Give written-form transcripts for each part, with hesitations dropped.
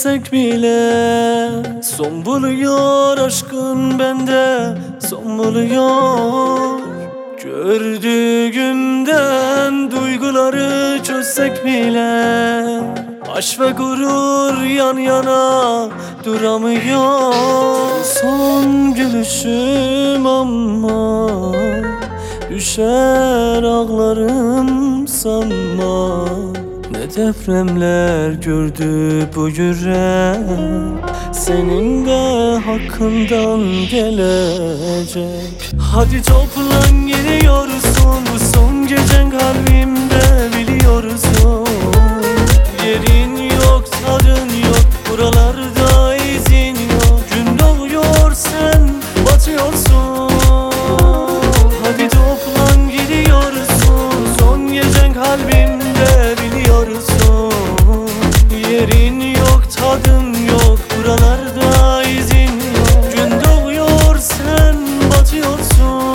etsek bile son buluyor, aşkın bende son buluyor. Gördüğümden duyguları çözsek bile aşk ve gurur yan yana duramıyor. Son gülüşüm ama düşer ağlarım sanma. Ne depremler gördü bu yürek, senin de hakkından gelecek. Hadi toplan, gidiyorsun, bu son gecen kalbimde biliyorsun. Yerin yok, tadın yok, buralarda izin yok. Gün doğuyor, sen batıyorsun. Hadi toplan, gidiyorsun, son gecen kalbimde biliyorsun. Yerin yok, tadın yok, buralarda izin yok. Gün doğuyor, sen batıyorsun.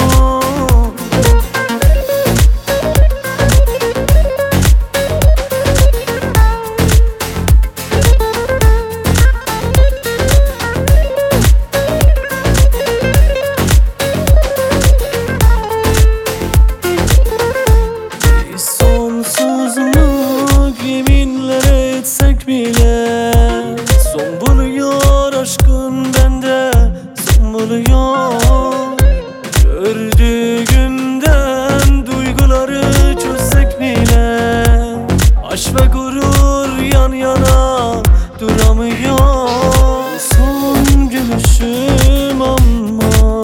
Yeminler etsek bile son buluyor, aşkın bende son buluyor. Gördüğümden duyguları çözsek bile aşk ve gurur yan yana duramıyor. Son gülüşüm ama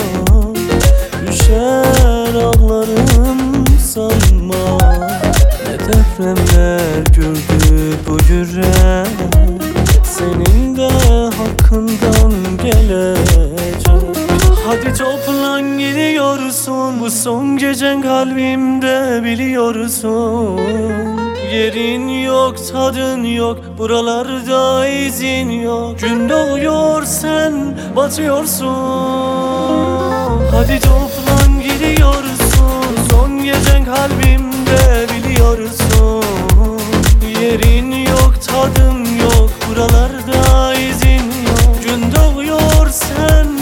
düşer ağlarım sanma. Ne depremler gördü bu yürek, senin de hakkından gelecek. Hadi toplan, gidiyorsun, bu son gecen kalbimde biliyorsun. Yerin yok, tadın yok, buralarda izin yok. Gün doğuyor, sen batıyorsun. Hadi toplan, gidiyorsun, son gecen kalbimde biliyorsun. Yerin yok, tadın yok, buralarda izin yok. Gün doğuyor, sen